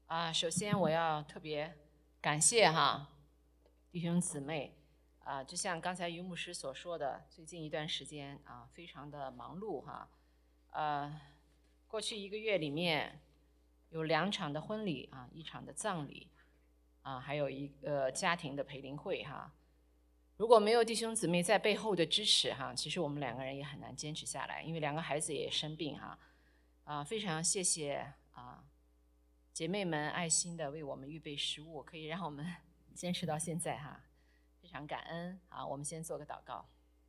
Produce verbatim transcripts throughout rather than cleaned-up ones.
啊，首先我要特别感谢哈弟兄姊妹啊，就像刚才于牧师所说的，最近一段时间啊，非常的忙碌哈。呃，过去一个月里面有两场的婚礼啊，一场的葬礼啊，还有一个家庭的培灵会哈。如果没有弟兄姊妹在背后的支持哈，其实我们两个人也很难坚持下来，因为两个孩子也生病哈。啊，非常谢谢啊姐妹们爱心的为我们预备食物，可以让我们坚持到现在哈，非常感恩啊！我们先做个祷告。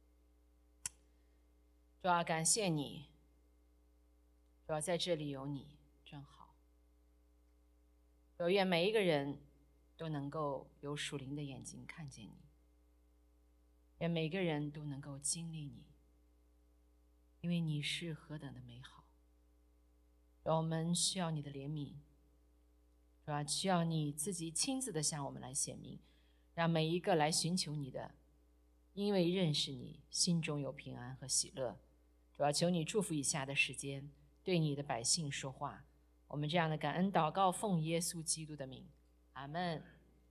主要感谢你，主要在这里有你真好。主愿每一个人都能够有属灵的眼睛看见你，愿每个人都能够经历你，因为你是何等的美好。让我们需要你的怜悯，主要需要你自己亲自的向我们来显明，让每一个来寻求你的，因为认识你，心中有平安和喜乐。主要求你祝福以下的时间，对你的百姓说话。我们这样的感恩祷告，奉耶稣基督的名，阿们。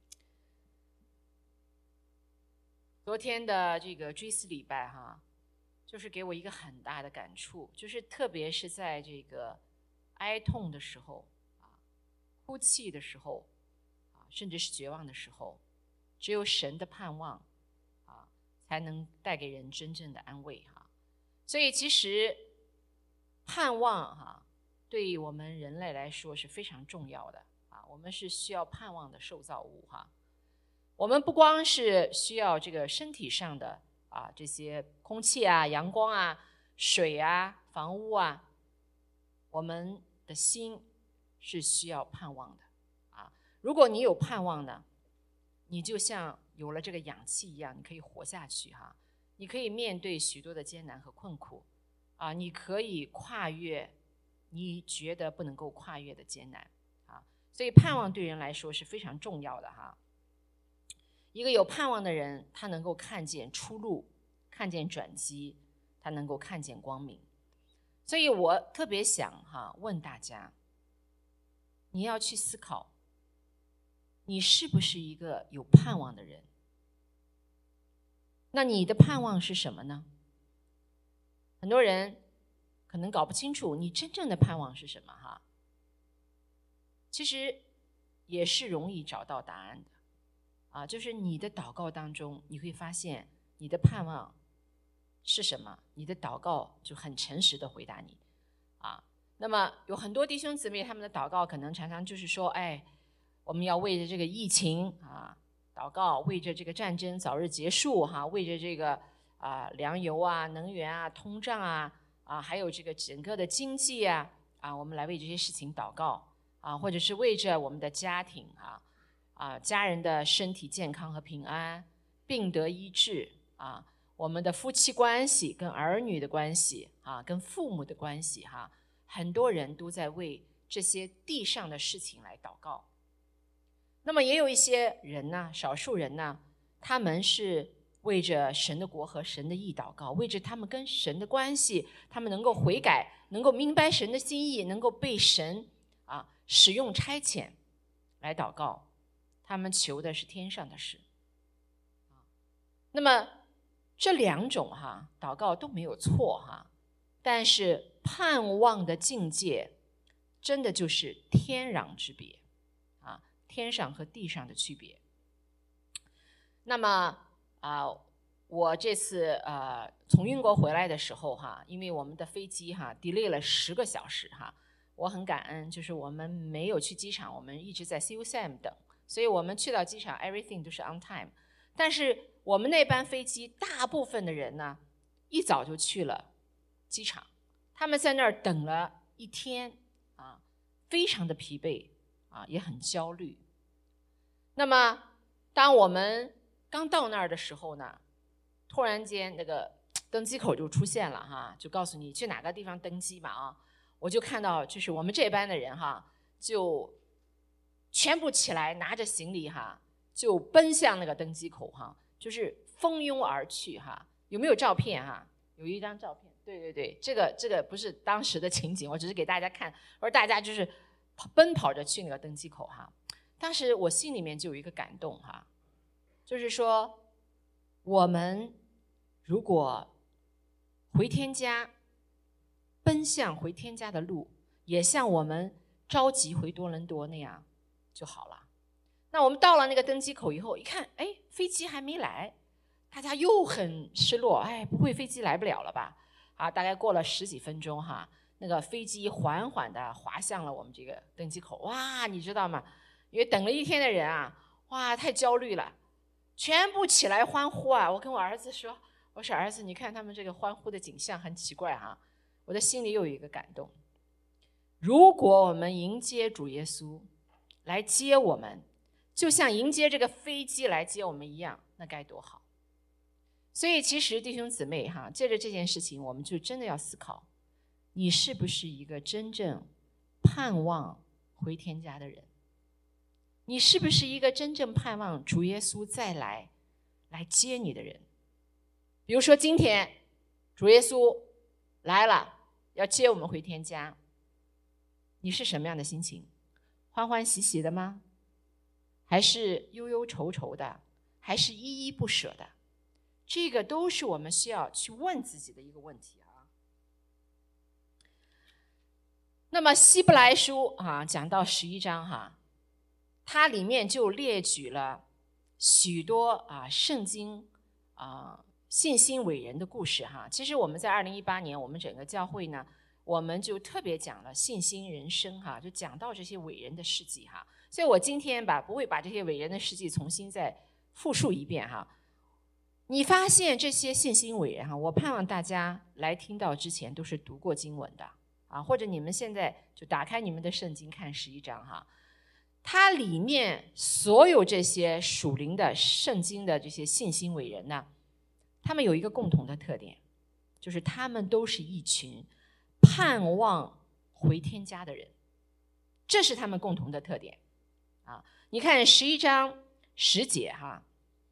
昨天的这个追思礼拜哈，就是给我一个很大的感触，就是特别是在这个哀痛的时候啊，哭泣的时候啊，甚至是绝望的时候，只有神的盼望啊，才能带给人真正的安慰哈。所以其实盼望哈，对于我们人类来说是非常重要的啊，我们是需要盼望的受造物哈。我们不光是需要这个身体上的啊，这些空气啊、阳光啊、水啊、房屋啊，我们的心是需要盼望的啊。如果你有盼望呢，你就像有了这个氧气一样，你可以活下去哈。你可以面对许多的艰难和困苦啊，你可以跨越你觉得不能够跨越的艰难啊。所以盼望对人来说是非常重要的哈。一个有盼望的人，他能够看见出路，看见转机，他能够看见光明。所以我特别想哈问大家，你要去思考，你是不是一个有盼望的人？那你的盼望是什么呢？很多人可能搞不清楚你真正的盼望是什么哈。其实也是容易找到答案的啊，就是你的祷告当中，你会发现你的盼望是什么，你的祷告就很诚实的回答你啊。那么有很多弟兄姊妹，他们的祷告可能常常就是说，哎，我们要为着这个疫情啊祷告，为着这个战争早日结束哈，为着这个啊粮油啊、能源啊、通胀啊啊，还有这个整个的经济啊啊，我们来为这些事情祷告啊，或者是为着我们的家庭啊啊家人的身体健康和平安，病得医治啊，我们的夫妻关系跟儿女的关系啊，跟父母的关系哈，很多人都在为这些地上的事情来祷告。那么也有一些人呢，少数人呢，他们是为着神的国和神的义祷告，为着他们跟神的关系，他们能够悔改，能够明白神的心意，能够被神啊使用差遣来祷告，他们求的是天上的事。那么这两种哈祷告都没有错哈，但是盼望的境界真的就是天壤之别啊，天上和地上的区别。那么啊，我这次呃从英国回来的时候哈，因为我们的飞机哈 delay 了十个小时哈，我很感恩，就是我们没有去机场，我们一直在 C U S A M 等，所以我们去到机场 everything 都是 on time。但是我们那班飞机大部分的人呢，一早就去了机场，他们在那儿等了一天啊，非常的疲惫啊，也很焦虑。那么当我们刚到那儿的时候呢，突然间那个登机口就出现了哈，就告诉你去哪个地方登机嘛啊，我就看到就是我们这班的人哈，就全部起来拿着行李哈，就奔向那个登机口哈，就是蜂拥而去哈。有没有照片哈？有一张照片，对对对，这个这个不是当时的情景，我只是给大家看，而大家就是奔跑着去那个登机口哈。当时我心里面就有一个感动哈，就是说我们如果回天家，奔向回天家的路也像我们着急回多伦多那样就好了。那我们到了那个登机口以后，一看，哎，飞机还没来，大家又很失落，哎，不会飞机来不了了吧？啊，大概过了十几分钟哈，那个飞机缓缓地滑向了我们这个登机口。哇，你知道吗？因为等了一天的人啊，哇，太焦虑了，全部起来欢呼啊！我跟我儿子说，我说儿子，你看他们这个欢呼的景象很奇怪啊，我的心里又有一个感动。如果我们迎接主耶稣来接我们，就像迎接这个飞机来接我们一样，那该多好。所以其实弟兄姊妹哈，借着这件事情，我们就真的要思考，你是不是一个真正盼望回天家的人？你是不是一个真正盼望主耶稣再来来接你的人？比如说今天主耶稣来了，要接我们回天家，你是什么样的心情？欢欢喜喜的吗？还是忧忧愁愁的？还是依依不舍的？这个都是我们需要去问自己的一个问题啊。那么希伯来书啊，讲到十一章哈，它里面就列举了许多啊圣经啊信心伟人的故事哈。其实我们在二零一八年，我们整个教会呢，我们就特别讲了信心人生哈，就讲到这些伟人的事迹哈。所以我今天吧不会把这些伟人的事迹重新再复述一遍哈。你发现这些信心伟人哈，我盼望大家来听到之前都是读过经文的啊，或者你们现在就打开你们的圣经看十一章哈。它里面所有这些属灵的圣经的这些信心伟人呢，他们有一个共同的特点，就是他们都是一群盼望回天家的人，这是他们共同的特点啊。你看十一章十节哈，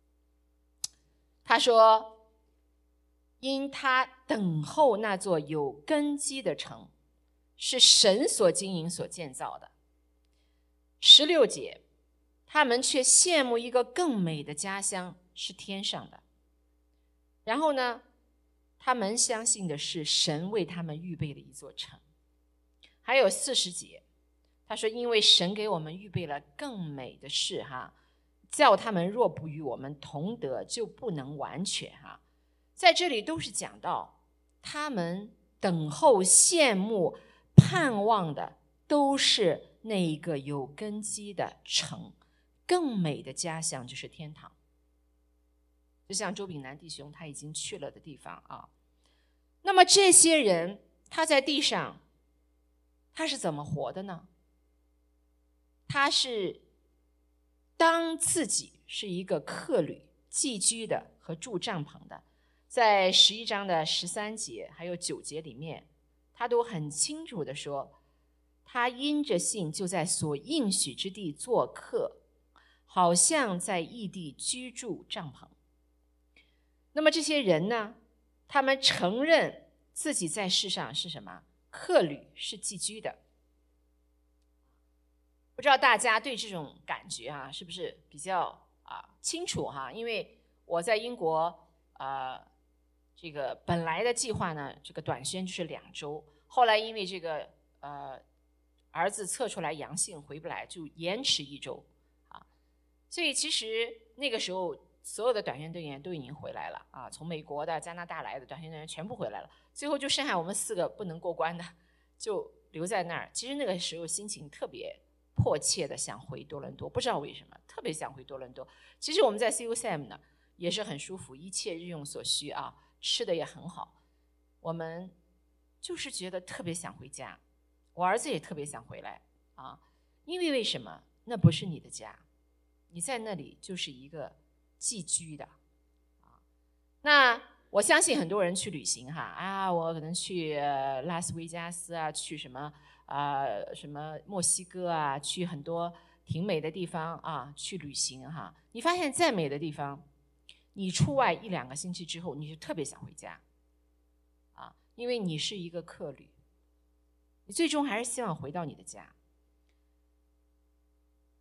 他说因他等候那座有根基的城，是神所经营所建造的。十六节，他们却羡慕一个更美的家乡，是天上的。然后呢，他们相信的是神为他们预备了一座城。还有四十节，他说因为神给我们预备了更美的事哈，叫他们若不与我们同得，就不能完全哈。在这里都是讲到他们等候羡慕盼望的都是那一个有根基的城，更美的家乡就是天堂。就像周炳南弟兄他已经去了的地方啊。那么这些人他在地上他是怎么活的呢？他是当自己是一个客旅寄居的和住帐篷的，在十一章的十三节还有九节里面，他都很清楚的说，他因着信就在所应许之地做客，好像在异地居住帐篷。那么这些人呢，他们承认自己在世上是什么？客旅，是寄居的。不知道大家对这种感觉啊，是不是比较啊清楚哈？因为我在英国呃，这个本来的计划呢，这个短宣就是两周，后来因为这个呃儿子测出来阳性回不来，就延迟一周啊。所以其实那个时候所有的短宣队员都已经回来了啊，从美国的、加拿大来的短宣队员全部回来了，最后就剩下我们四个不能过关的，就留在那儿。其实那个时候心情特别迫切的想回多伦多，不知道为什么特别想回多伦多。其实我们在 C U S A M 呢也是很舒服，一切日用所需啊，吃的也很好。我们就是觉得特别想回家，我儿子也特别想回来啊，因为为什么？那不是你的家，你在那里就是一个寄居的啊。那我相信很多人去旅行哈啊，我可能去拉斯维加斯啊，去什么啊、呃、什么墨西哥啊，去很多挺美的地方啊，去旅行哈。你发现再美的地方，你出外一两个星期之后，你就特别想回家啊，因为你是一个客旅，你最终还是希望回到你的家。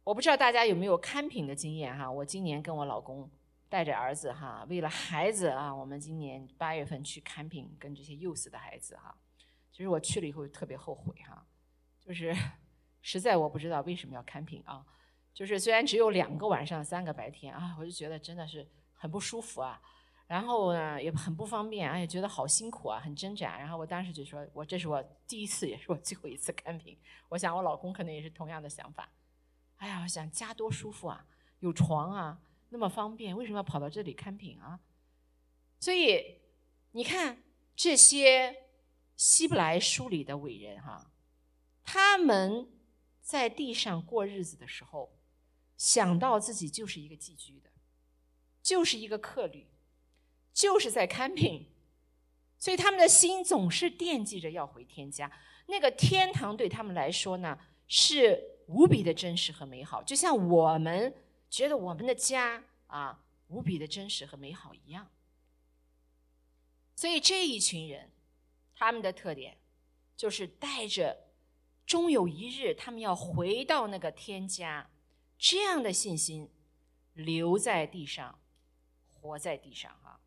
我不知道大家有没有camping的经验哈？我今年跟我老公带着儿子哈，为了孩子啊，我们今年八月份去camping，跟这些幼死的孩子哈。其实我去了以后特别后悔哈，就是实在我不知道为什么要camping啊。就是虽然只有两个晚上三个白天啊，我就觉得真的是很不舒服啊。然后呢也很不方便，哎，觉得好辛苦啊，很挣扎。然后我当时就说，我这是我第一次，也是我最后一次camping。我想我老公可能也是同样的想法。哎呀，我想家多舒服啊，有床啊，那么方便，为什么要跑到这里camping啊？所以你看这些希伯来书里的伟人哈，他们在地上过日子的时候，想到自己就是一个寄居的，就是一个客旅，就是在camping，所以他们的心总是惦记着要回天家。那个天堂对他们来说呢，是无比的真实和美好，就像我们觉得我们的家啊无比的真实和美好一样。所以这一群人，他们的特点就是带着终有一日他们要回到那个天家这样的信心，留在地上，活在地上啊。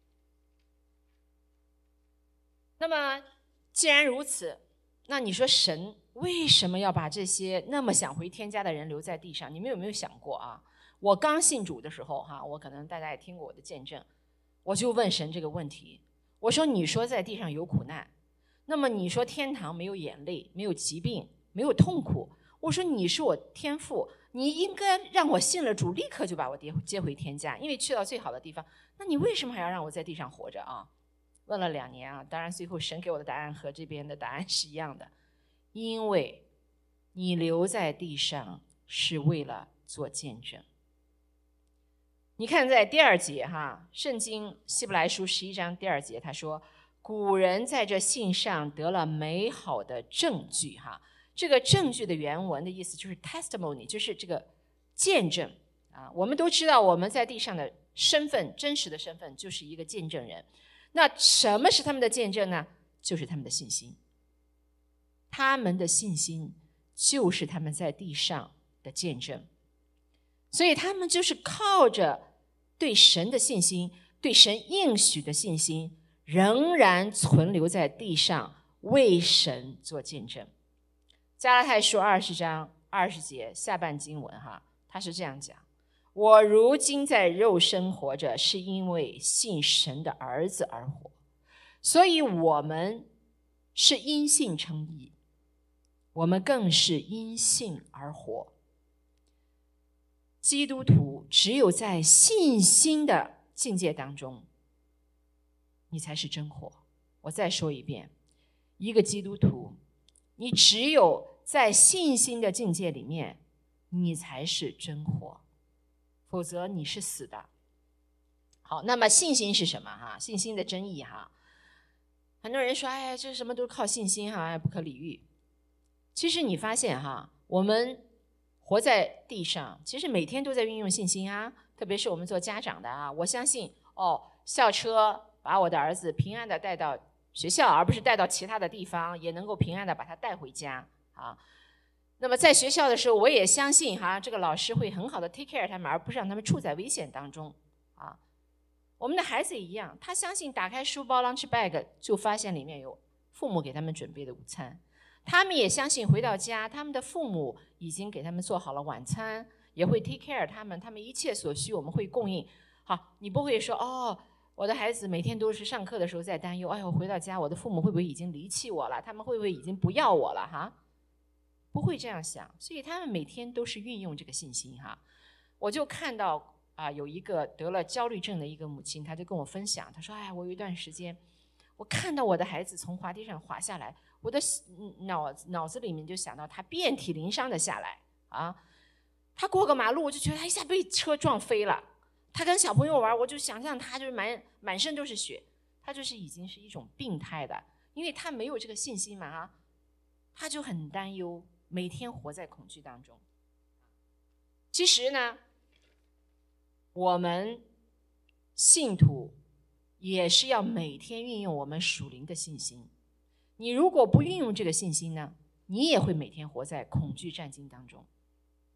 那么既然如此，那你说神为什么要把这些那么想回天家的人留在地上？你们有没有想过啊？我刚信主的时候哈，我可能大家也听过我的见证，我就问神这个问题，我说你说在地上有苦难，那么你说天堂没有眼泪，没有疾病，没有痛苦，我说你是我天父，你应该让我信了主立刻就把我接回天家，因为去到最好的地方，那你为什么还要让我在地上活着啊？问了两年啊，当然最后神给我的答案和这边的答案是一样的，因为你留在地上是为了做见证。你看在第二节哈，圣经希伯来书十一章第二节，他说古人在这信上得了美好的证据哈。这个证据的原文的意思就是 testimony， 就是这个见证啊。我们都知道我们在地上的身份，真实的身份就是一个见证人。那什么是他们的见证呢？就是他们的信心。他们的信心就是他们在地上的见证。所以他们就是靠着对神的信心，对神应许的信心，仍然存留在地上，为神做见证。加拉太书二十章二十节下半经文哈，他是这样讲：我如今在肉身活着，是因为信神的儿子而活，所以我们是因信称义，我们更是因信而活。基督徒只有在信心的境界当中，你才是真活。我再说一遍，一个基督徒，你只有在信心的境界里面，你才是真活，否则你是死的。好，那么信心是什么哈？信心的真义哈，很多人说，哎呀，这什么都靠信心哈，不可理喻。其实你发现哈，我们活在地上，其实每天都在运用信心啊，特别是我们做家长的啊，我相信哦，校车把我的儿子平安的带到学校，而不是带到其他的地方，也能够平安的把他带回家啊。那么在学校的时候，我也相信哈，这个老师会很好的 take care 他们，而不是让他们处在危险当中啊。我们的孩子也一样，他相信打开书包 lunch bag 就发现里面有父母给他们准备的午餐，他们也相信回到家，他们的父母已经给他们做好了晚餐，也会 take care 他们，他们一切所需我们会供应。好，你不会说哦，我的孩子每天都是上课的时候在担忧，哎呦，回到家我的父母会不会已经离弃我了？他们会不会已经不要我了？哈，不会这样想，所以他们每天都是运用这个信心哈。我就看到啊，有一个得了焦虑症的一个母亲，她就跟我分享，她说：“哎，我有一段时间，我看到我的孩子从滑梯上滑下来，我的脑脑子里面就想到他遍体鳞伤的下来啊，他过个马路，我就觉得他一下被车撞飞了。他跟小朋友玩，我就想象他就是满满身都是血，他就是已经是一种病态的，因为他没有这个信心嘛啊，他就很担忧，每天活在恐惧当中。其实呢，我们信徒也是要每天运用我们属灵的信心。你如果不运用这个信心呢，你也会每天活在恐惧战惊当中。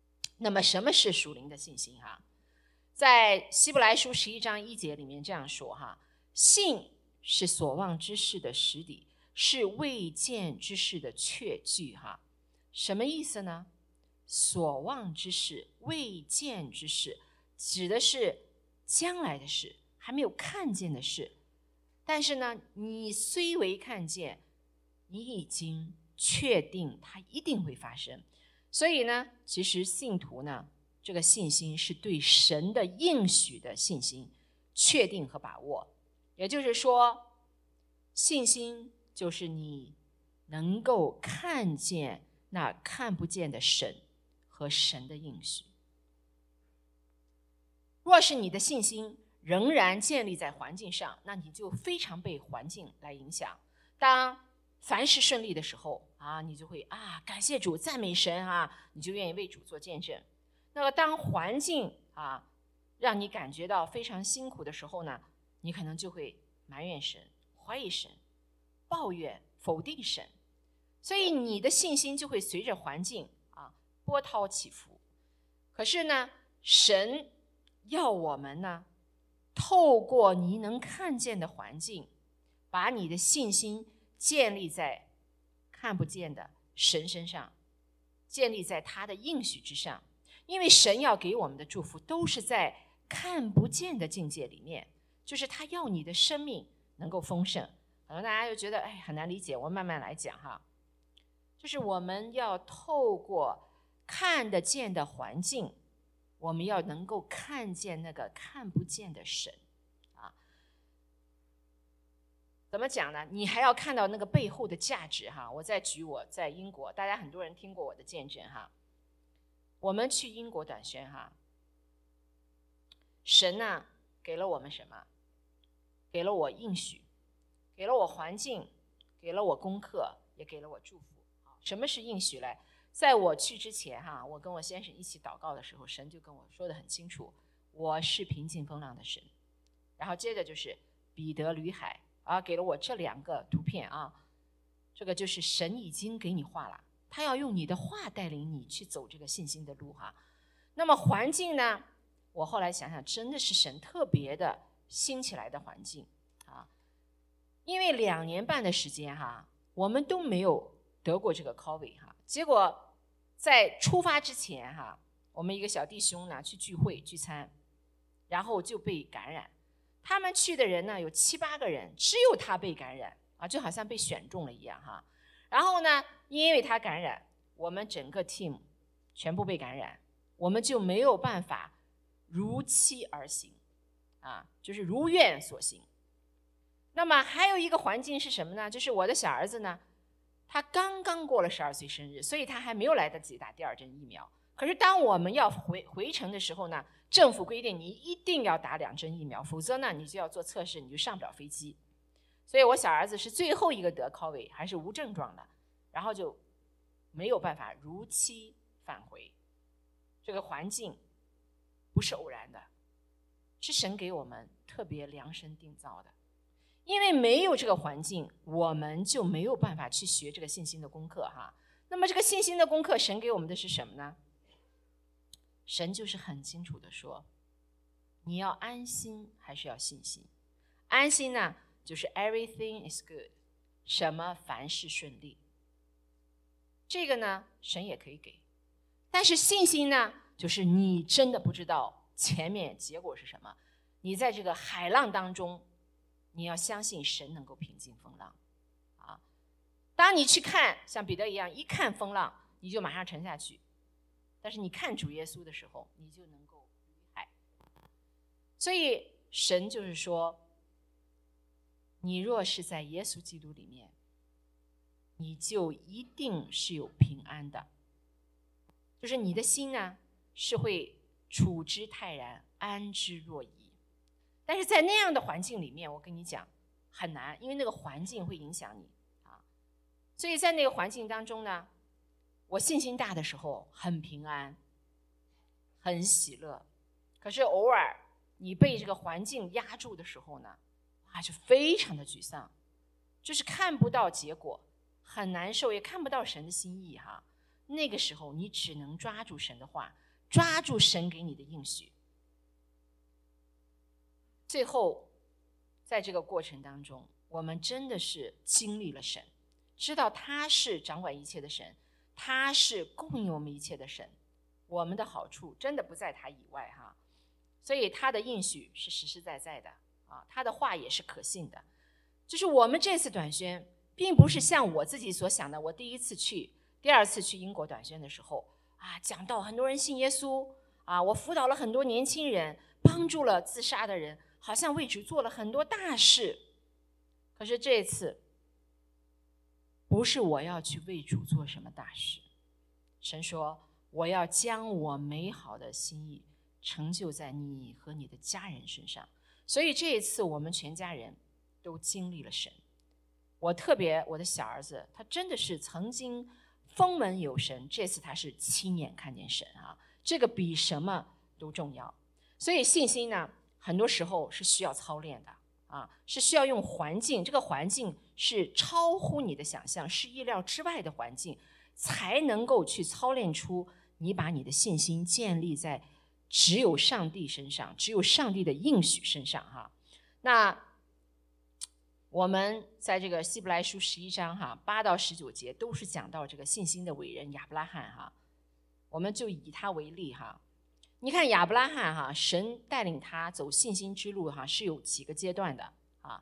那么什么是属灵的信心哈？在希伯来书十一章一节里面这样说哈：信是所望之事的实底，是未见之事的确据哈。什么意思呢？所望之事、未见之事，指的是将来的事，还没有看见的事。但是呢，你虽为看见，你已经确定它一定会发生。所以呢，其实信徒呢，这个信心是对神的应许的信心，确定和把握。也就是说，信心就是你能够看见那看不见的神和神的应许。若是你的信心仍然建立在环境上，那你就非常被环境来影响。当凡事顺利的时候啊，你就会啊感谢主、赞美神啊，你就愿意为主做见证。那么当环境啊让你感觉到非常辛苦的时候呢，你可能就会埋怨神、怀疑神、抱怨、否定神。所以你的信心就会随着环境啊波涛起伏。可是呢，神要我们呢，透过你能看见的环境，把你的信心建立在看不见的神身上，建立在他的应许之上。因为神要给我们的祝福都是在看不见的境界里面，就是他要你的生命能够丰盛。可能大家就觉得哎很难理解，我慢慢来讲哈。就是我们要透过看得见的环境，我们要能够看见那个看不见的神啊。怎么讲呢？你还要看到那个背后的价值哈。我再举我在英国，大家很多人听过我的见证哈。我们去英国短宣哈，神呢给了我们什么？给了我应许，给了我环境，给了我功课，也给了我祝福。什么是应许嘞？在我去之前哈，我跟我先生一起祷告的时候，神就跟我说得很清楚，我是平静风浪的神。然后接着就是彼得吕海啊，给了我这两个图片啊，这个就是神已经给你画了，他要用你的话带领你去走这个信心的路哈。那么环境呢，我后来想想，真的是神特别的兴起来的环境啊，因为两年半的时间哈，我们都没有得过这个 COVID 哈，结果在出发之前哈，我们一个小弟兄呢去聚会聚餐，然后就被感染。他们去的人呢有七八个人，只有他被感染啊，就好像被选中了一样哈。然后呢，因为他感染，我们整个 team 全部被感染，我们就没有办法如期而行啊，就是如愿所行。那么还有一个环境是什么呢？就是我的小儿子呢，他刚刚过了十二岁生日，所以他还没有来得及打第二针疫苗。可是当我们要回回程的时候呢，政府规定你一定要打两针疫苗，否则呢你就要做测试，你就上不了飞机。所以我小儿子是最后一个得 COVID， 还是无症状的，然后就没有办法如期返回。这个环境不是偶然的，是神给我们特别量身定造的。因为没有这个环境，我们就没有办法去学这个信心的功课哈。那么这个信心的功课，神给我们的是什么呢？神就是很清楚的说，你要安心还是要信心？安心呢，就是 everything is good， 什么凡事顺利。这个呢，神也可以给。但是信心呢，就是你真的不知道前面结果是什么，你在这个海浪当中，你要相信神能够平静风浪啊！当你去看像彼得一样，一看风浪你就马上沉下去，但是你看主耶稣的时候，你就能够于海。所以神就是说，你若是在耶稣基督里面，你就一定是有平安的，就是你的心呢是会处之泰然，安之若饴。但是在那样的环境里面，我跟你讲很难，因为那个环境会影响你啊。所以在那个环境当中呢，我信心大的时候很平安，很喜乐。可是偶尔你被这个环境压住的时候呢，啊，就非常的沮丧，就是看不到结果，很难受，也看不到神的心意哈。那个时候你只能抓住神的话， 抓住神给你的应许。最后在这个过程当中，我们真的是经历了神，知道他是掌管一切的神，他是供应我们一切的神，我们的好处真的不在他以外哈。所以他的应许是实实在在的啊，他的话也是可信的。就是我们这次短宣并不是像我自己所想的，我第一次去第二次去英国短宣的时候啊，讲到很多人信耶稣啊，我辅导了很多年轻人，帮助了自杀的人，好像为主做了很多大事。可是这次不是我要去为主做什么大事，神说我要将我美好的心意成就在你和你的家人身上。所以这一次我们全家人都经历了神。我特别我的小儿子，他真的是曾经风闻有神，这次他是亲眼看见神啊，这个比什么都重要。所以信心呢，很多时候是需要操练的啊，是需要用环境，这个环境是超乎你的想象，是意料之外的环境，才能够去操练出你把你的信心建立在只有上帝身上，只有上帝的应许身上哈。那我们在这个希伯来书十一章哈八到十九节都是讲到这个信心的伟人亚伯拉罕哈，我们就以他为例哈。你看亚伯拉罕哈，神带领他走信心之路哈，是有几个阶段的啊。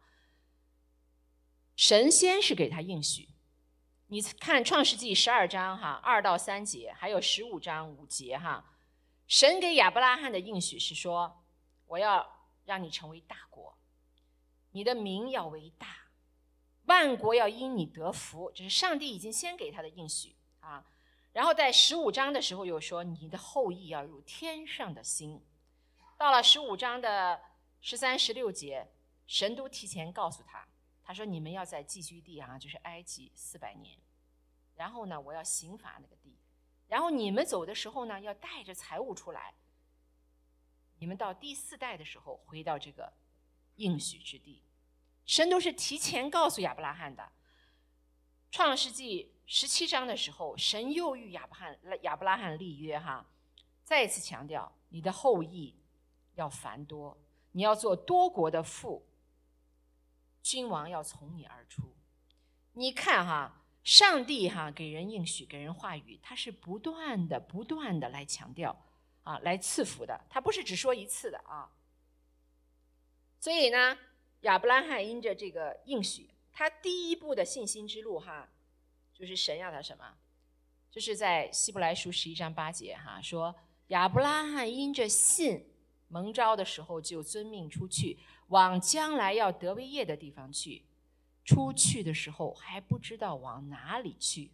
神先是给他应许，你看创世纪十二章哈二到三节，还有十五章五节哈，神给亚伯拉罕的应许是说，我要让你成为大国，你的名要为大，万国要因你得福，这是上帝已经先给他的应许啊。然后在十五章的时候又说，你的后裔要如天上的星。到了十五章的十三十六节，神都提前告诉他，他说你们要在寄居地啊，就是埃及四百年，然后呢我要刑罚那个地，然后你们走的时候呢要带着财物出来，你们到第四代的时候回到这个应许之地。神都是提前告诉亚伯拉罕的。创世纪十七章的时候，神又与亚伯罕亚伯拉罕立约哈，再一次强调你的后裔要繁多，你要做多国的父，君王要从你而出。你看哈，上帝哈给人应许，给人话语，他是不断的不断的来强调啊，来赐福的，他不是只说一次的啊。所以呢，亚伯拉罕因着这个应许，他第一步的信心之路哈，就是神要他什么？就是在希伯来书十一章八节哈，说亚伯拉罕因着信蒙召的时候，就遵命出去，往将来要得为业的地方去。出去的时候还不知道往哪里去，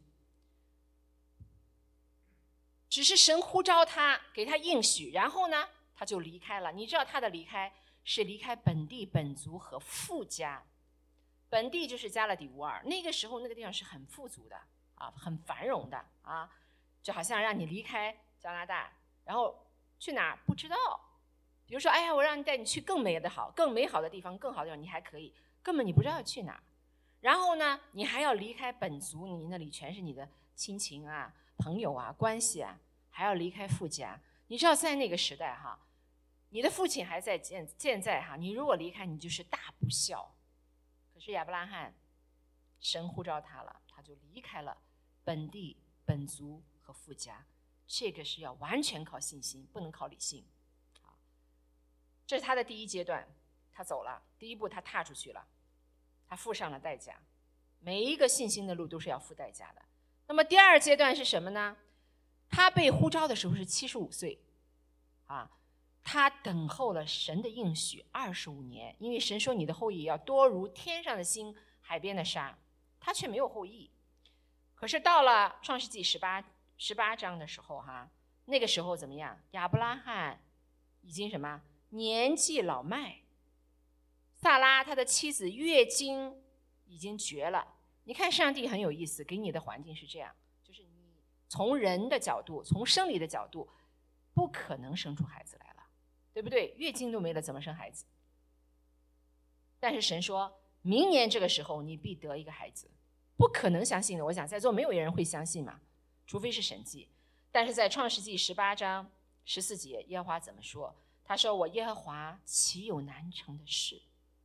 只是神呼召他，给他应许，然后呢，他就离开了。你知道他的离开是离开本地本族和富家。本地就是加勒底乌尔，那个时候那个地方是很富足的啊，很繁荣的啊，就好像让你离开加拿大，然后去哪儿不知道。比如说，哎呀，我让你带你去更美的好、更美好的地方、更好的地方，你还可以，根本你不知道要去哪儿。然后呢，你还要离开本族，你那里全是你的亲情啊、朋友啊、关系啊，还要离开父家。你知道，在那个时代哈，你的父亲还在健健在哈，你如果离开，你就是大不孝。可是亚伯拉罕，神呼召他了，他就离开了本地、本族和父家。这个是要完全靠信心，不能靠理性。这是他的第一阶段，他走了，第一步他踏出去了，他付上了代价。每一个信心的路都是要付代价的。那么第二阶段是什么呢？他被呼召的时候是七十五岁啊。他等候了神的应许二十五年，因为神说你的后裔要多如天上的星、海边的沙，他却没有后裔。可是到了创世纪十八十八章的时候哈，那个时候怎么样？亚伯拉罕已经什么年纪老迈，萨拉他的妻子月经已经绝了。你看上帝很有意思，给你的环境是这样，就是你从人的角度，从生理的角度，不可能生出孩子来了。对不对？月经都没了，怎么生孩子？但是神说，明年这个时候你必得一个孩子，不可能相信的。我想在座没有人会相信嘛，除非是神迹。但是在创世纪十八章十四节，耶和华怎么说？他说：“我耶和华岂有难成的事？”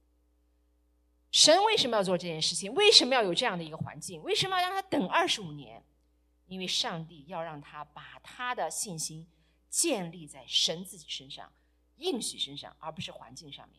神为什么要做这件事情？为什么要有这样的一个环境？为什么要让他等二十五年？因为上帝要让他把他的信心建立在神自己身上、应许身上，而不是环境上面。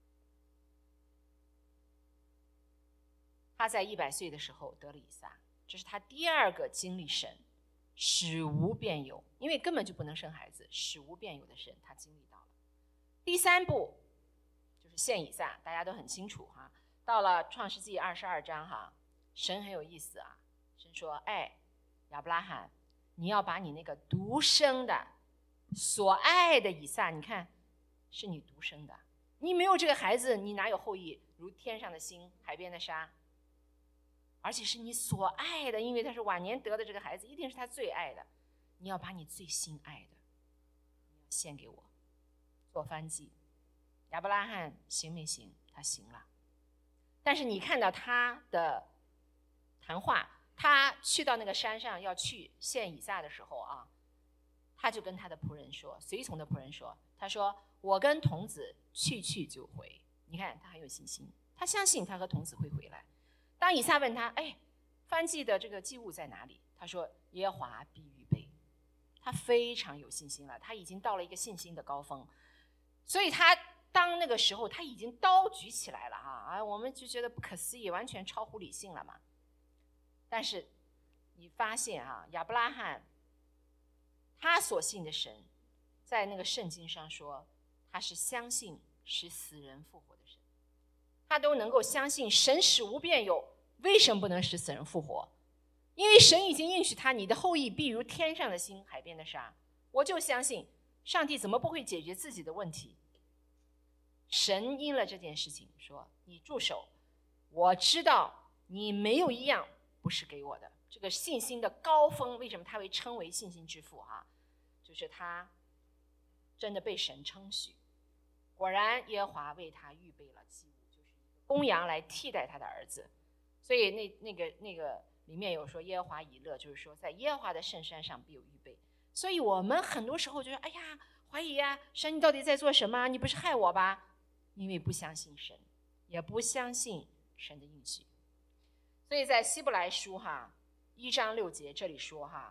他在一百岁的时候得了以撒，这是他第二个经历神使无变有，因为根本就不能生孩子，使无变有的神他经历到了。第三步就是献以撒，大家都很清楚哈。到了创世纪二十二章哈，神很有意思啊，神说：“哎，亚伯拉罕，你要把你那个独生的、所爱的以撒，你看，是你独生的，你没有这个孩子，你哪有后裔？如天上的星，海边的沙，而且是你所爱的，因为他是晚年得的这个孩子，一定是他最爱的。你要把你最心爱的献给我，做燔祭。”亚伯拉罕行没行？他行了。但是你看到他的谈话，他去到那个山上要去献以撒的时候啊，他就跟他的仆人说，随从的仆人说，他说：“我跟童子去去就回。”你看他很有信心，他相信他和童子会回来。当以撒问他：“哎，燔祭的这个祭物在哪里？”他说：“耶和华必预备。”他非常有信心了，他已经到了一个信心的高峰，所以他当那个时候他已经刀举起来了哈啊，我们就觉得不可思议，完全超乎理性了嘛。但是你发现啊，亚伯拉罕他所信的神，在那个圣经上说，他是相信使死人复活的神，他都能够相信神使无变有，为什么不能使死人复活？因为神已经应许他，你的后裔必如天上的星，海边的沙。我就相信上帝怎么不会解决自己的问题？神因了这件事情说：“你住手，我知道你没有一样不是给我的。”这个信心的高峰，为什么他被称为信心之父啊？就是他真的被神称许。果然耶和华为他预备了祭物，就是公羊来替代他的儿子。所以那那个那个里面有说耶和华以勒，就是说在耶和华的圣山上必有预备。所以我们很多时候就说：“哎呀，怀疑啊，神你到底在做什么？你不是害我吧？”因为不相信神，也不相信神的应许。所以在希伯来书哈一章六节这里说哈，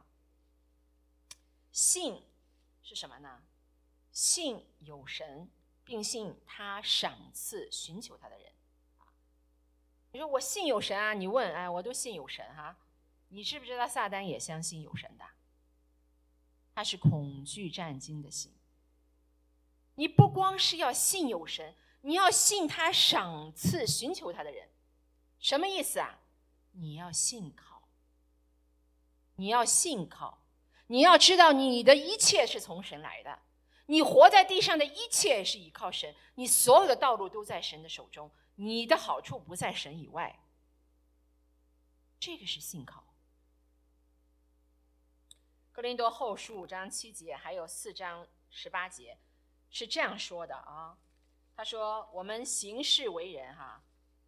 信是什么呢？信有神，并信他赏赐寻求他的人。你说我信有神啊，你问哎，我都信有神哈。你知不知道撒旦也相信有神的？他是恐惧战惊的信。你不光是要信有神，你要信他赏赐寻求他的人。什么意思啊？你要信靠，你要信靠，你要知道你的一切是从神来的，你活在地上的一切是依靠神，你所有的道路都在神的手中，你的好处不在神以外。这个是信靠。哥林多后书五章七节还有四章十八节是这样说的啊，他说我们行事为人哈，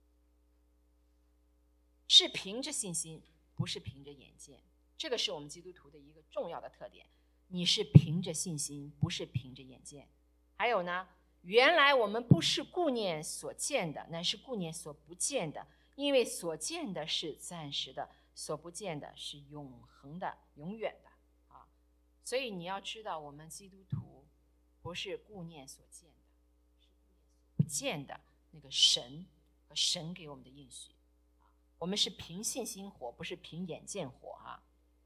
是凭着信心，不是凭着眼见。这个是我们基督徒的一个重要的特点，你是凭着信心，不是凭着眼见。还有呢，原来我们不是顾念所见的，乃是顾念所不见的，因为所见的是暂时的，所不见的是永恒的、永远的啊。所以你要知道，我们基督徒不是顾念所见的，是顾念所不见的那个神和神给我们的应许。我们是凭信心活，不是凭眼见活啊。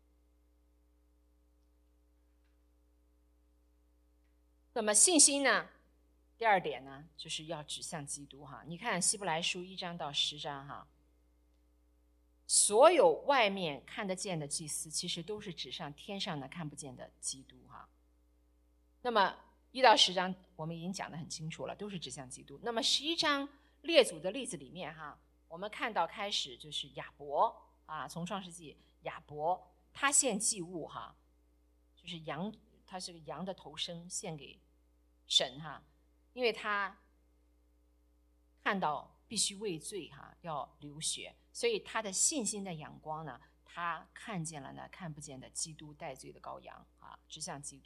那么信心呢？第二点呢，就是要指向基督哈。你看希伯来书一章到十章哈，所有外面看得见的祭司，其实都是指向天上的看不见的基督哈。那么一到十章我们已经讲得很清楚了，都是指向基督。那么十一章列祖的例子里面哈，我们看到开始就是亚伯啊，从创世纪亚伯他献祭物哈，就是羊，他是个羊的头生献给神哈，因为他看到必须为罪哈，要流血，所以他的信心的眼光呢，他看见了那看不见的基督代罪的羔羊啊，指向基督，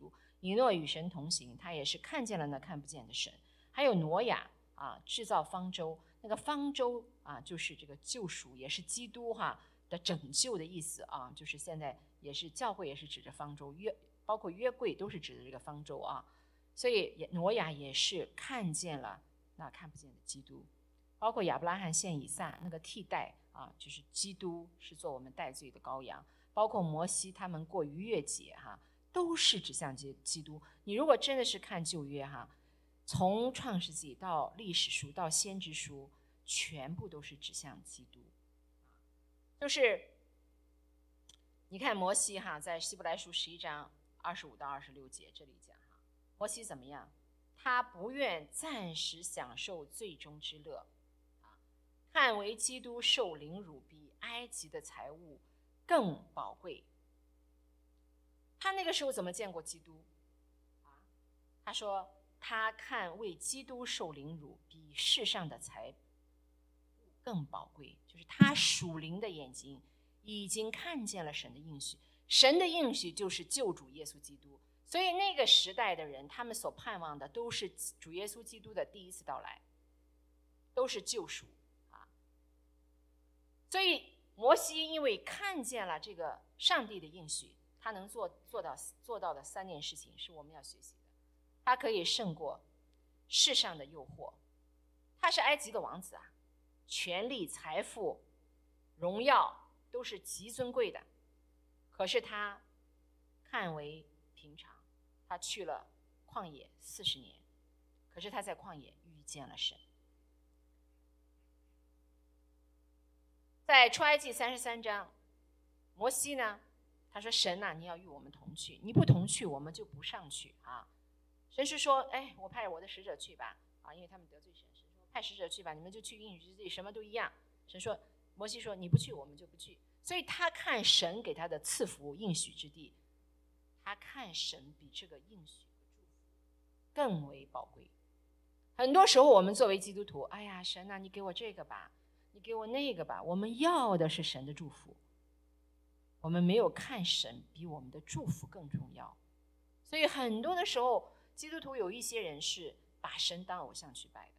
以诺与神同行，他也是看见了那看不见的神。还有挪亚啊，制造方舟，那个方舟啊，就是这个救赎，也是基督哈的拯救的意思啊，就是现在也是教会也是指着方舟，约包括约柜都是指的这个方舟啊。所以挪亚也是看见了那看不见的基督，包括亚伯拉罕献以撒那个替代啊，就是基督是做我们代罪的羔羊，包括摩西他们过逾越节哈，都是指向基督。你如果真的是看旧约哈，从创世纪到历史书到先知书，全部都是指向基督。就是你看摩西哈，在希伯来书十一章二十五到二十六节这里讲哈，摩西怎么样？他不愿暂时享受罪中之乐，看为基督受凌辱比埃及的财物更宝贵。他那个时候怎么见过基督？他说他看为基督受凌辱比世上的财物更宝贵，就是他属灵的眼睛已经看见了神的应许，神的应许就是救主耶稣基督。所以那个时代的人，他们所盼望的都是主耶稣基督的第一次到来，都是救赎啊。所以摩西因为看见了这个上帝的应许，他能做做到做到的三件事情是我们要学习的。他可以胜过世上的诱惑，他是埃及的王子啊，权力、财富、荣耀都是极尊贵的，可是他看为平常。他去了旷野四十年，可是他在旷野遇见了神。在出埃及三十三章，摩西呢，他说神啊，你要与我们同去，你不同去我们就不上去啊。神是说，哎，我派我的使者去吧啊，因为他们得罪神，神说派使者去吧，你们就去应许之地，什么都一样。神说，摩西说你不去我们就不去。所以他看神给他的赐福应许之地，他看神比这个应许和祝福更为宝贵。很多时候我们作为基督徒，哎呀神啊，你给我这个吧，你给我那个吧，我们要的是神的祝福，我们没有看神比我们的祝福更重要。所以很多的时候基督徒有一些人是把神当偶像去拜的，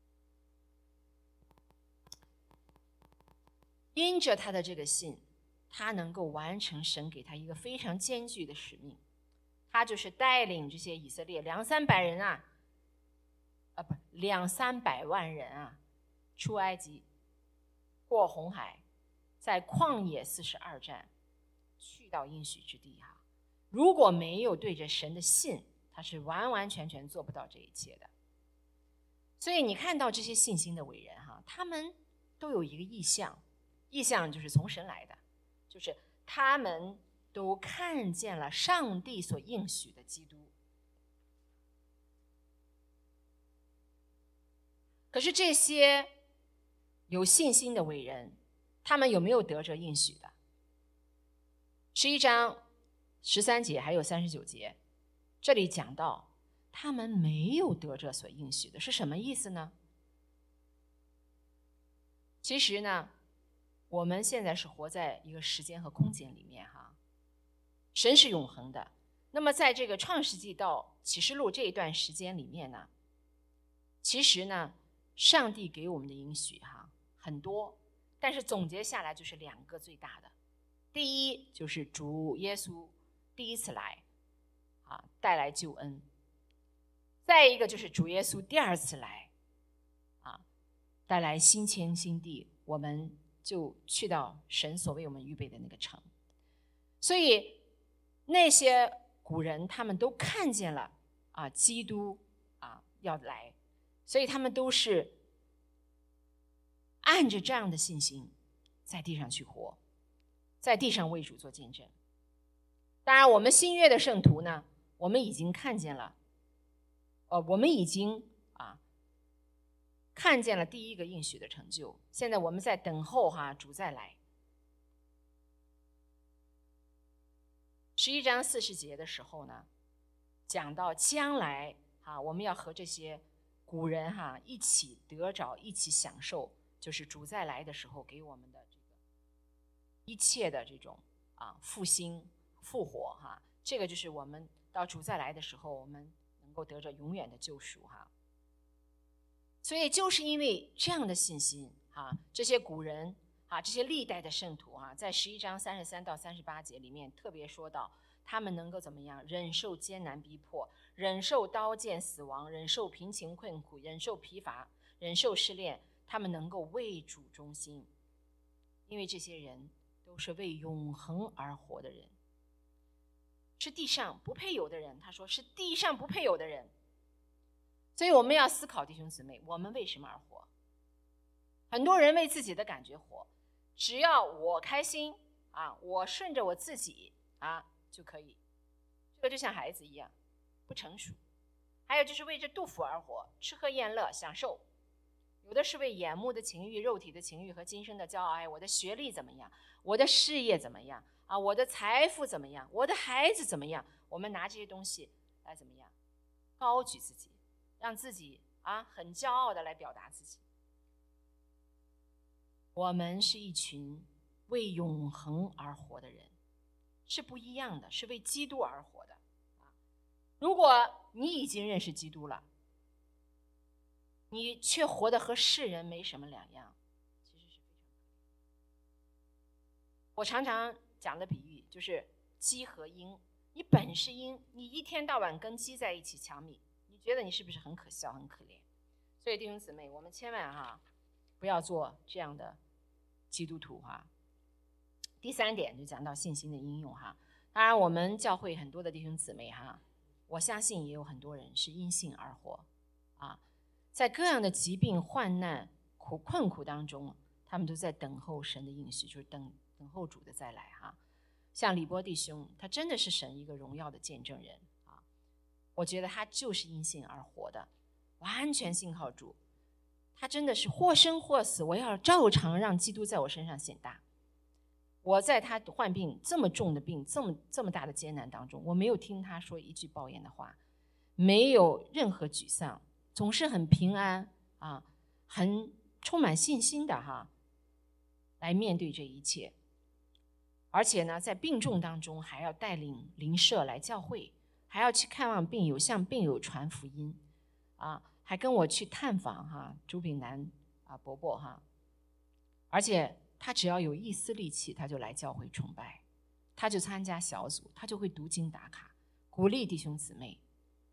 因着他的这个信，他能够完成神给他一个非常艰巨的使命，他就是带领这些以色列两三百人啊，啊不，两三百万人啊，出埃及，过红海，在旷野四十二战，去到应许之地哈。如果没有对着神的信，他是完完全全做不到这一切的。所以你看到这些信心的伟人哈，他们都有一个意向，意向就是从神来的，就是他们都看见了上帝所应许的基督。可是这些有信心的伟人，他们有没有得着应许的？十一章十三节还有三十九节，这里讲到他们没有得着所应许的，是什么意思呢？其实呢，我们现在是活在一个时间和空间里面哈，神是永恒的。那么在这个创世纪到启示录这一段时间里面呢，其实呢，上帝给我们的应许哈很多，但是总结下来就是两个最大的。第一就是主耶稣第一次来啊，带来救恩；再一个就是主耶稣第二次来啊，带来新天新地，我们就去到神所为我们预备的那个城。所以那些古人他们都看见了啊，基督啊要来，所以他们都是按着这样的信心在地上去活，在地上为主做见证。当然我们新约的圣徒呢，我们已经看见了呃，我们已经啊看见了第一个应许的成就，现在我们在等候哈主再来。十一章四十节的时候呢，讲到将来哈，我们要和这些古人哈一起得着，一起享受，就是主再来的时候给我们的这个一切的这种啊复兴复活哈，这个就是我们到主再来的时候，我们能够得着永远的救赎哈。所以就是因为这样的信心啊，这些古人啊，这些历代的圣徒啊，在十一章三十三到三十八节里面特别说到，他们能够怎么样忍受艰难逼迫，忍受刀剑死亡，忍受贫穷困苦，忍受疲乏，忍受试炼，他们能够为主忠心，因为这些人都是为永恒而活的人，是地上不配有的人。他说是地上不配有的人。所以我们要思考，弟兄姊妹，我们为什么而活？很多人为自己的感觉活，只要我开心啊，我顺着我自己啊就可以。这个就像孩子一样，不成熟。还有就是为着肚腹而活，吃喝宴乐享受。有的是为眼目的情欲、肉体的情欲和今生的骄傲。哎，我的学历怎么样？我的事业怎么样？啊，我的财富怎么样？我的孩子怎么样？我们拿这些东西来怎么样？高举自己。让自己啊很骄傲的来表达自己。我们是一群为永恒而活的人，是不一样的，是为基督而活的。如果你已经认识基督了，你却活得和世人没什么两样，其实是非常可怜。我常常讲的比喻就是鸡和鹰，你本是鹰，你一天到晚跟鸡在一起抢米，觉得你是不是很可笑很可怜？所以弟兄姊妹，我们千万哈不要做这样的基督徒哈。第三点就讲到信心的应用哈。当然我们教会很多的弟兄姊妹哈，我相信也有很多人是因信而活啊，在各样的疾病患难苦困苦当中，他们都在等候神的应许，就是等等候主的再来哈。像李波弟兄，他真的是神一个荣耀的见证人。我觉得他就是因信而活的，完全信靠主。他真的是或生或死，我要照常让基督在我身上显大。我在他患病这么重的病，这么这么大的艰难当中，我没有听他说一句抱怨的话，没有任何沮丧，总是很平安啊，很充满信心的哈，来面对这一切。而且呢，在病重当中还要带领邻舍来教会。还要去看望病友，向病友传福音，啊，还跟我去探访哈朱炳南啊伯伯哈，而且他只要有一丝力气，他就来教会崇拜，他就参加小组，他就会读经打卡，鼓励弟兄姊妹。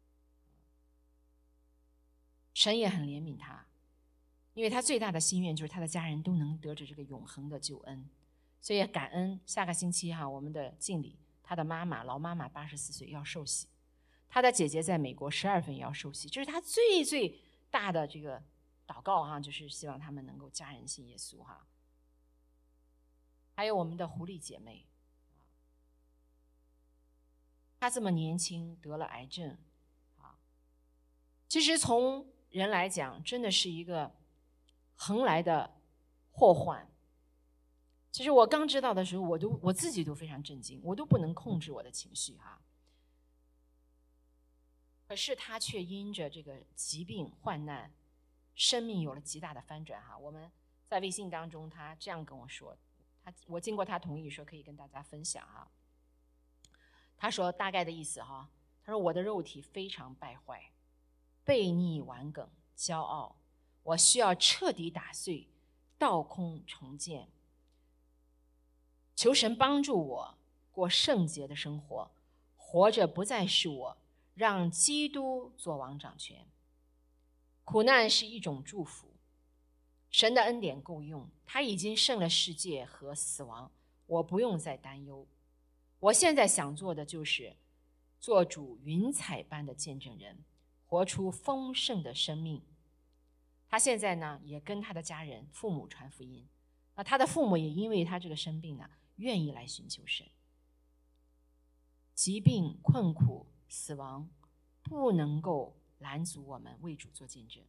神也很怜悯他，因为他最大的心愿就是他的家人都能得着这个永恒的救恩，所以感恩。下个星期哈，我们的敬礼。他的妈妈老妈妈八十四岁要受洗，他的姐姐在美国十二分也要受洗，这是他最最大的这个祷告哈，就是希望他们能够家人信耶稣哈。还有我们的狐狸姐妹，她这么年轻得了癌症啊，其实从人来讲，真的是一个横来的祸患。其实我刚知道的时候，我都我自己都非常震惊，我都不能控制我的情绪哈。可是他却因着这个疾病患难，生命有了极大的翻转哈。我们在微信当中，他这样跟我说，他我经过他同意说可以跟大家分享哈。他说大概的意思哈，他说我的肉体非常败坏，悖逆顽梗，骄傲，我需要彻底打碎，倒空重建。求神帮助我过圣洁的生活，活着不再是我，让基督做王掌权。苦难是一种祝福，神的恩典够用，他已经胜了世界和死亡，我不用再担忧。我现在想做的就是做主云彩般的见证人，活出丰盛的生命。他现在呢，也跟他的家人父母传福音，那他的父母也因为他这个生病呢，愿意来寻求神。疾病、困苦、死亡不能够拦阻我们为主做见证。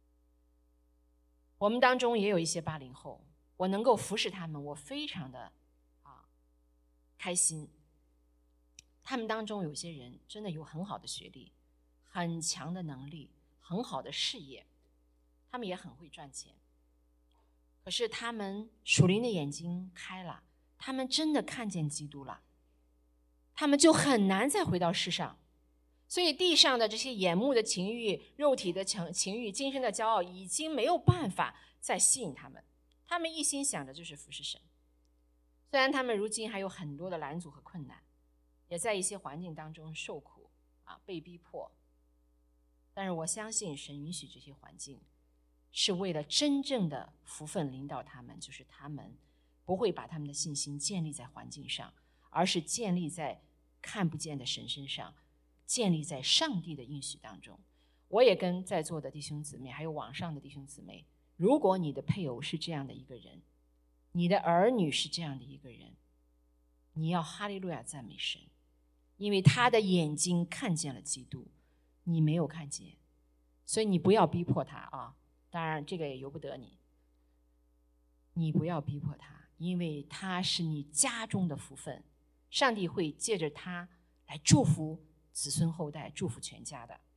我们当中也有一些八零后，我能够服侍他们，我非常的啊开心。他们当中有些人真的有很好的学历，很强的能力，很好的事业，他们也很会赚钱。可是他们属灵的眼睛开了，他们真的看见基督了，他们就很难再回到世上。 所以地上的这些眼目的情欲、肉体的情欲、今生的骄傲已经没有办法再吸引他们，他们一心想的就是服侍神。虽然他们如今还有很多的拦阻和困难，也在一些环境当中受苦啊，被逼迫，但是我相信神允许这些环境是为了真正的福分领导他们，就是他们不会把他们的信心建立在环境上，而是建立在看不见的神身上，建立在上帝的应许当中。我也跟在座的弟兄姊妹还有网上的弟兄姊妹，如果你的配偶是这样的一个人，你的儿女是这样的一个人，你要哈利路亚赞美神，因为他的眼睛看见了基督，你没有看见，所以你不要逼迫他啊。当然这个也由不得你，你不要逼迫他，因为他是你家中的福分，上帝会借着他来祝福子孙后代，祝福全家的。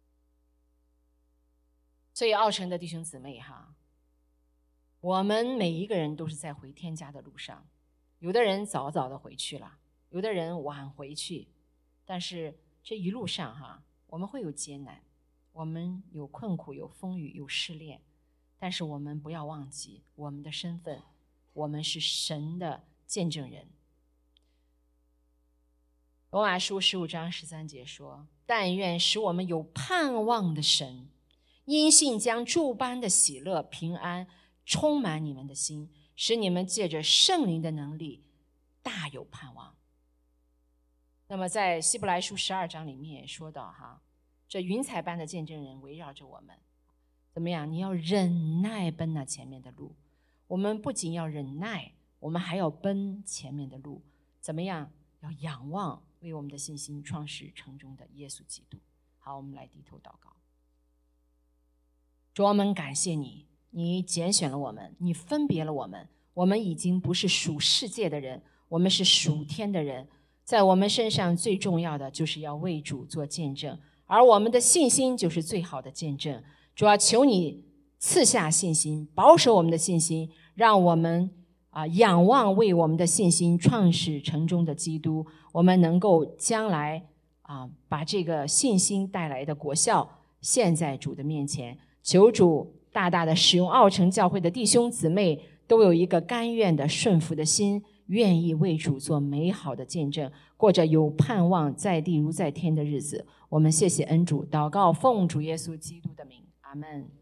所以奥城的弟兄姊妹哈，我们每一个人都是在回天家的路上，有的人早早的回去了，有的人晚回去，但是这一路上哈，我们会有艰难，我们有困苦，有风雨，有试炼，但是我们不要忘记我们的身份，我们是神的见证人。罗马书十五章十三节说，但愿使我们有盼望的神，因信将诸般的喜乐平安充满你们的心，使你们借着圣灵的能力大有盼望。那么在希伯来书十二章里面也说到哈，这云彩般的见证人围绕着我们，怎么样？你要忍耐奔那前面的路。我们不仅要忍耐，我们还要奔前面的路。怎么样？要仰望为我们的信心创始成终的耶稣基督。好，我们来低头祷告。主，我们感谢你，你拣选了我们，你分别了我们，我们已经不是属世界的人，我们是属天的人。在我们身上最重要的就是要为主做见证，而我们的信心就是最好的见证。主要求你赐下信心，保守我们的信心，让我们啊仰望为我们的信心创始成终的基督，我们能够将来啊把这个信心带来的果效献在主的面前。求主大大的使用奥城教会的弟兄姊妹，都有一个甘愿的顺服的心，愿意为主做美好的见证，过着有盼望在地如在天的日子。我们谢谢恩主，祷告奉主耶稣基督的名，阿们。